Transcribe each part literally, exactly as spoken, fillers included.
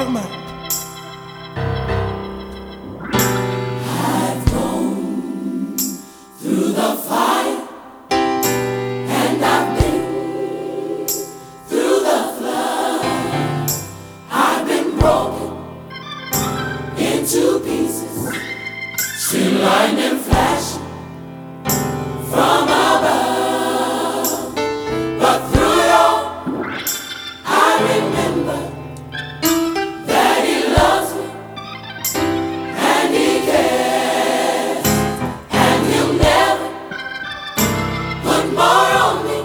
God Almighty. I've gone through the fire, and I've been through the flood. I've been broken into pieces, seen lightning flashing from above. But through it all, I remember that He loves me and He cares, and He'll never put more on me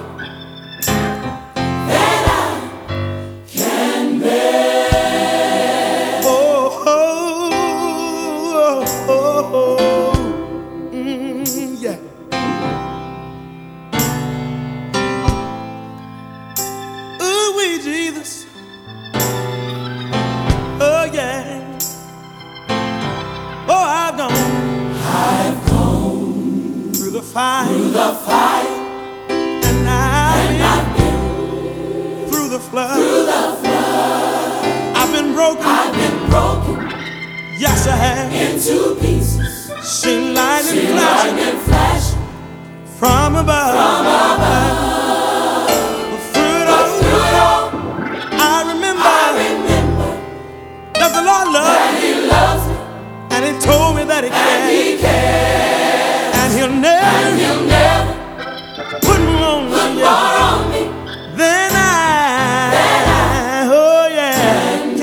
than I can bear. Oh, oh, oh, oh, oh. Mm, yeah. Ooh, wee, Jesus. Oh, yeah. Oh, I've gone I've gone through the fire, through the fire, and I've and been I've been through the flood. through the flood. I've been broken, I've been broken yes, I have. into pieces, Seen lightning seen flashing lightning flashing from above. from above. But through it But all, through it all, I remember I remember that the Lord loved that me, He loves me and He told me that He and cared, He cares, and He'll and never He'll never put more on put me more on me than I. than I Oh yeah, can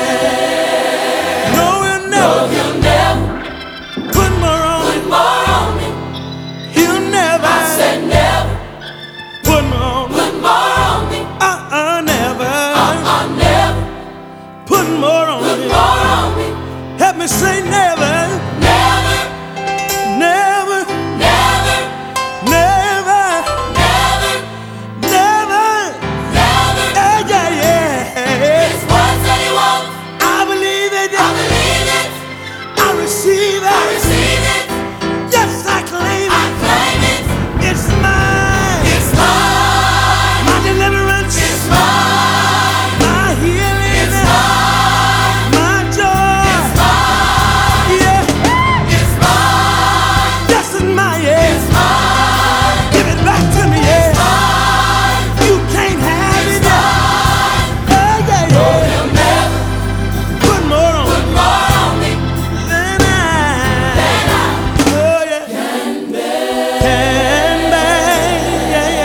bear. no, He'll No, never He'll never put more on put me. more on me. He'll never I said never put more on me. put more on me. Uh-uh, never Uh-uh, never put more on put me. more on me. Help me say never, Never, never, never, never, never, never. never. Yeah, yeah, yeah. His words that He wants, I believe it. I believe it, I receive I it. receive it, Yes, I claim I it. claim it. It's mine. It's mine, My deliverance. it's mine, My healing. it's mine, My joy. it's mine, Yeah. it's mine, Yes, it's mine. Yeah. it's mine, Give it back to me. Yeah. mine, You can't have it. Yeah. mine. Oh, yeah, Oh, yeah. He'll never Put more on put me more on me than I. than I Oh, yeah. can bear. Can bear. Yeah,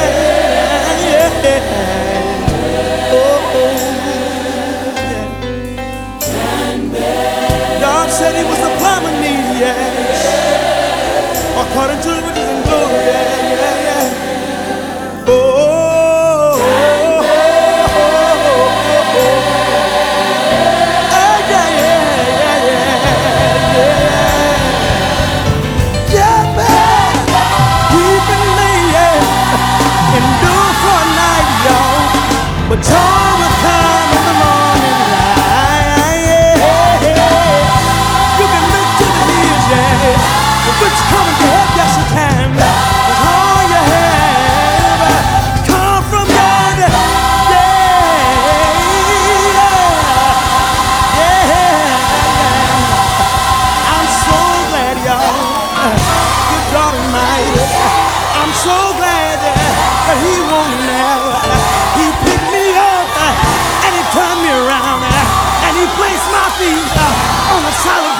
yeah, yeah. Oh, oh, yeah. Can bear. God said He was supply my need, yes, according to His riches and glory, yeah, yeah, yeah. Oh, oh, oh, oh, oh, oh. Ah, yeah, yeah, yeah, yeah, yeah. Yeah, man, weeping may, yeah, endure for a night, y'all, but joy will come in the morning light, yeah, yeah. You can look to the hills, yeah, but which coming to help, yes you can. But all you have come from God, yeah, yeah, yeah. I'm so glad, y'all. Good God Almighty, I'm so glad that He won't never. He picked me up and He turned me around and He placed my feet on a solid